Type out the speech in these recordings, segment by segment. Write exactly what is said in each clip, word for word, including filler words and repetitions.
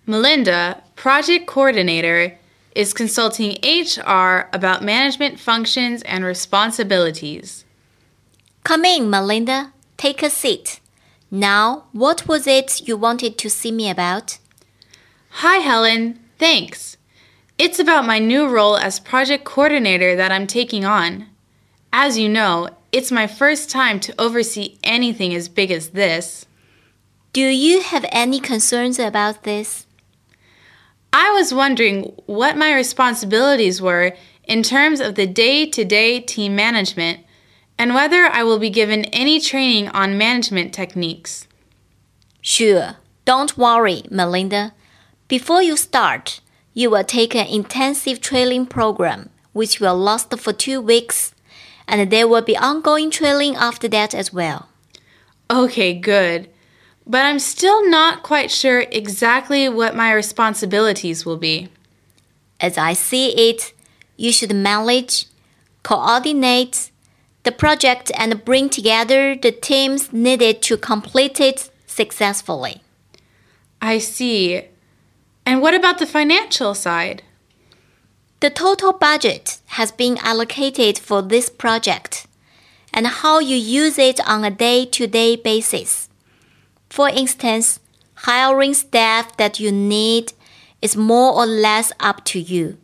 Melinda, project coordinator, is consulting H R about management functions and responsibilities. Come in, Melinda. Take a seat. Now, what was it you wanted to see me about? Hi, Helen. Thanks. It's about my new role as project coordinator that I'm taking on. As you know, it's my first time to oversee anything as big as this. Do you have any concerns about this? I was wondering what my responsibilities were in terms of the day-to-day team management and whether I will be given any training on management techniques. Sure. Don't worry, Melinda. Before you start, you will take an intensive training program which will last for two weeks, and there will be ongoing training after that as well. Okay, good. But I'm still not quite sure exactly what my responsibilities will be. As I see it, you should manage, coordinate the project and bring together the teams needed to complete it successfully. I see. And what about the financial side? The total budget has been allocated for this project and how you use it on a day-to-day basis. For instance, hiring staff that you need is more or less up to you.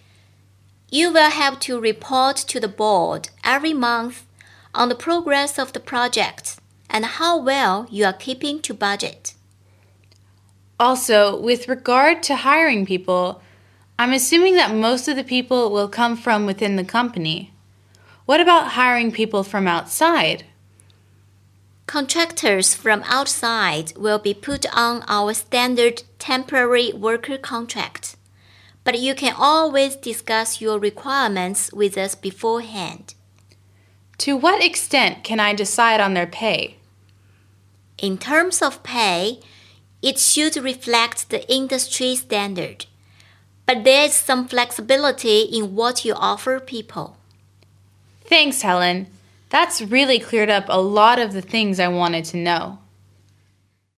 You will have to report to the board every month on the progress of the project and how well you are keeping to budget. Also, with regard to hiring people, I'm assuming that most of the people will come from within the company. What about hiring people from outside? Contractors from outside will be put on our standard temporary worker contract, but you can always discuss your requirements with us beforehand. To what extent can I decide on their pay? In terms of pay, it should reflect the industry standard, but there is some flexibility in what you offer people. Thanks, Helen. That's really cleared up a lot of the things I wanted to know.